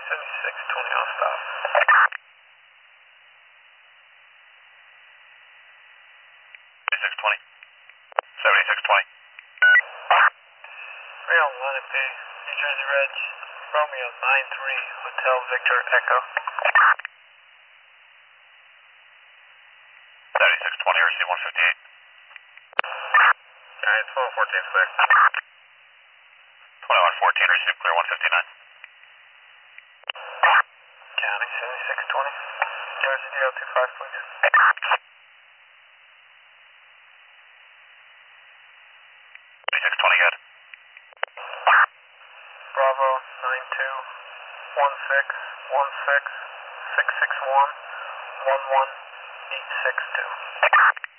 7620 on stop. 7620. 7620. Rail 11B, New Jersey Reg, Romeo 93, Hotel Victor Echo. 7620, RC 158. Giant 1214 clear. 2114, RC clear 159. County 7620. Jersey DL25, please. 7620, good. Bravo 921616 661 11862.